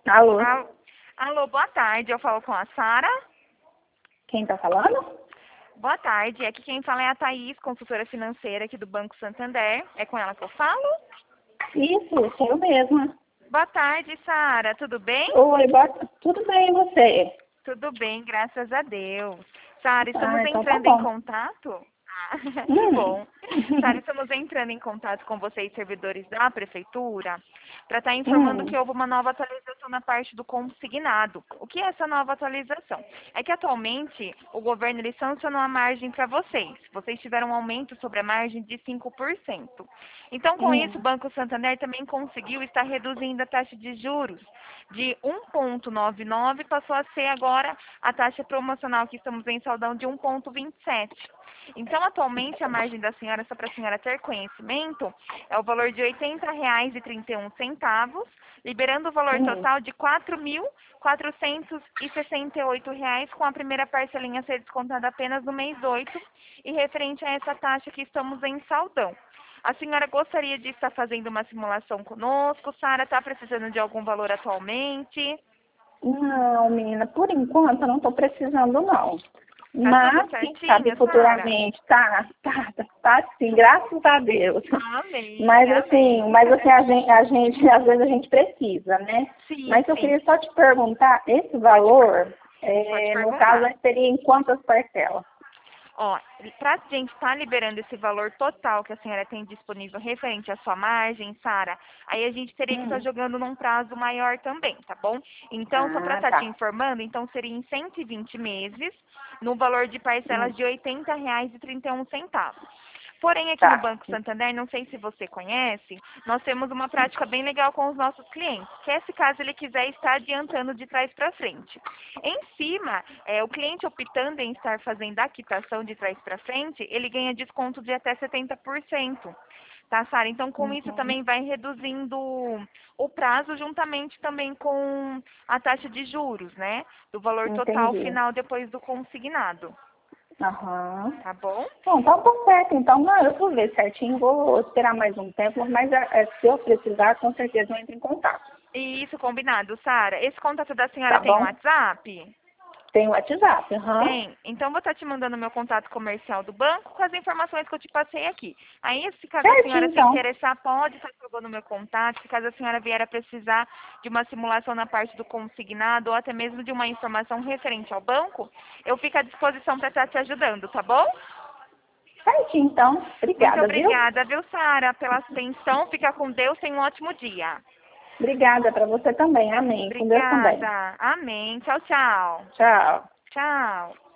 Alô, Alô, boa tarde. Eu falo com a Sara. quem tá falando? Boa tarde. Aqui quem fala é a Thaís, consultora financeira aqui do Banco Santander. É com ela que eu falo? Isso, sou eu mesma. Boa tarde, Sara. Tudo bem? Oi, tudo bem e você? Tudo bem, graças a Deus. Sara, estamos Então tá entrando em bom. contato? Que Hum. bom. Sara, estamos entrando em contato com vocês, servidores da Prefeitura, para estar informando Hum. que houve uma nova atualização na parte do consignado. O que é essa nova atualização? É que atualmente o governo ele sancionou a margem para vocês. Vocês tiveram um aumento sobre a margem de 5%. Então, com isso, o Hum. Banco Santander também conseguiu estar reduzindo a taxa de juros de 1,99 passou a ser agora a taxa promocional que estamos em saldão de 1,27. Então, atualmente, a margem da senhora, só para a senhora ter conhecimento, é o valor de R$ 80,31, liberando o valor Hum. total de R$ 4.468, com a primeira parcelinha a ser descontada apenas no mês 8 e referente a essa taxa que estamos em saldão. A senhora gostaria de estar fazendo uma simulação conosco? Sara, está precisando de algum valor atualmente? Não, menina, por enquanto eu não tô precisando não. Tá tudo Mas, quem sabe certinho, Sara? futuramente, tá sim, graças a Deus. Amém, amém. Mas assim, às vezes a gente precisa, né? Sim, Mas eu sim. queria só te perguntar, esse valor, Pode no caso, perguntar. seria em quantas parcelas? Ó, para a gente estar liberando esse valor total que a senhora tem disponível referente à sua margem, Sara, aí a gente teria que estar Hum. jogando num prazo maior também, tá bom? Então, só para Ah, estar te tá. informando, então seria em 120 meses, no valor de parcelas Hum. de R$ 80,31. Porém, aqui no Tá. Banco Santander, não sei se você conhece, nós temos uma prática bem legal com os nossos clientes, que é se caso ele quiser estar adiantando de trás para frente. Em cima, o cliente optando em estar fazendo a quitação de trás para frente, ele ganha desconto de até 70%. Tá, Sara? Então, com isso Uhum. também vai reduzindo o prazo juntamente também com a taxa de juros, né? Do valor total Entendi. final depois do consignado. Aham. Tá bom? Bom, então tá certo. Então, não, eu vou ver certinho, vou esperar mais um tempo, mas se eu precisar, com certeza eu entro em contato. Isso, combinado, Sara. Esse contato da senhora Tá tem um bom? WhatsApp? Tem o WhatsApp, aham. Tem. Então, vou estar te mandando meu contato comercial do banco com as informações que eu te passei aqui. Aí, se caso a Certinho, senhora se então. interessar, pode estar jogando meu contato. Se caso a senhora vier a precisar de uma simulação na parte do consignado ou até mesmo de uma informação referente ao banco, eu fico à disposição para estar te ajudando, tá bom? Certinho, então. Muito Obrigada, viu? obrigada, viu, Sara, pela atenção. Fica com Deus. Tenha um ótimo dia. Obrigada para você também. Amém. Com Deus também. Obrigada. Amém. Tchau, tchau. Tchau. Tchau.